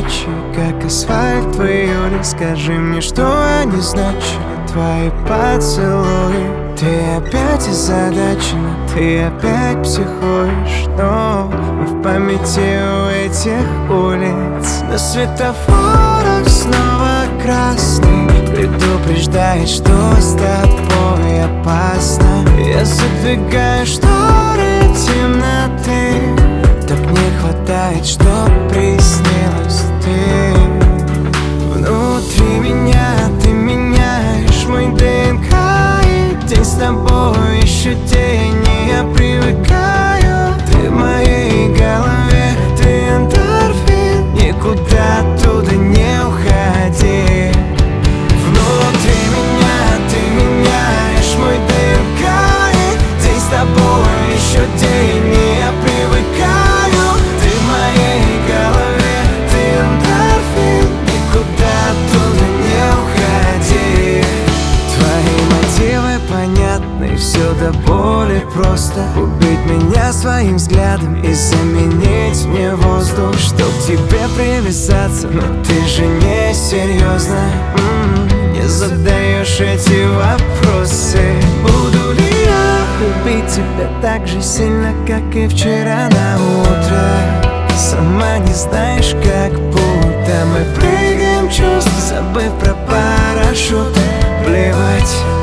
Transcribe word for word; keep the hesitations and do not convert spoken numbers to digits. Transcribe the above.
ночи, как асфальт в июле. Скажи мне, что они значили, твои поцелуи. Ты опять озадачена, ты опять психуешь, но в памяти у этих улиц. На светофорах снова красный предупреждает, что с тобой опасно. Я задвигаю шторы темноты, так не хватает, чтоб приснилась ты. Внутри меня ты меняешь мой ДНК, и день с тобой еще день, и я привыкаю. Ты в моей голове, ты эндорфин, никуда оттуда не уходи. Внутри меня ты меняешь мой ДНК, и день с тобой еще день, и я привыкаю. Ты в моей голове, ты эндорфин, никуда оттуда не уходи. Твои мотивы понятны, все до боли просто. Убить меня своим взглядом и заменить мне воздух, чтоб к тебе привязаться. Но ты же не серьезно, м-м, не задаешь эти вопросы. Буду ли я любить тебя так же сильно, как и вчера на утро? Сама не знаешь, как будто мы прыгаем чувств, забыв про парашют. Плевать,